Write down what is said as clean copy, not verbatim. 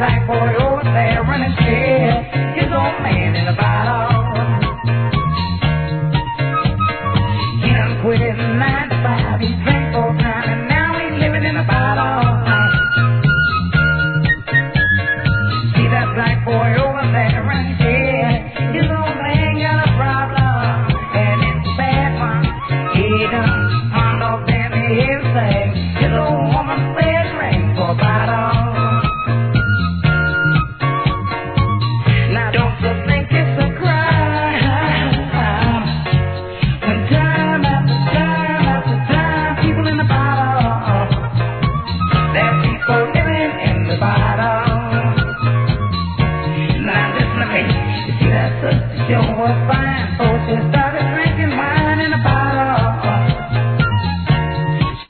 black boy over there running scared. His old man in the bottle. He done quit his 9 to 5. He drank full time and now he's living in a bottle. See that black boy over there running scared. His old man got a problem and it's a bad one. He done pawned off them his things. His old woman said drink for a bottle. Now don't you think it's a crime when time after time after time people in the bottle, there's people living in the bottle. Now listen to me, you see that sister sure was fine, oh sister.